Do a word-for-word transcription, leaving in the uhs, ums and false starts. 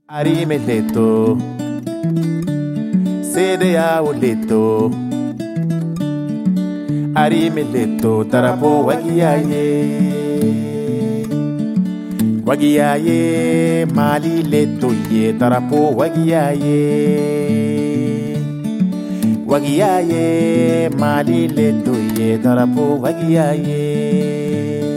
Arime leto, sede ya leto. Arime leto, tarapo wagiyaye. Wagiyaye, mali leto ye, tarapo wagiyaye. Wagiyaye, mali leto ye, tarapo wagiyaye.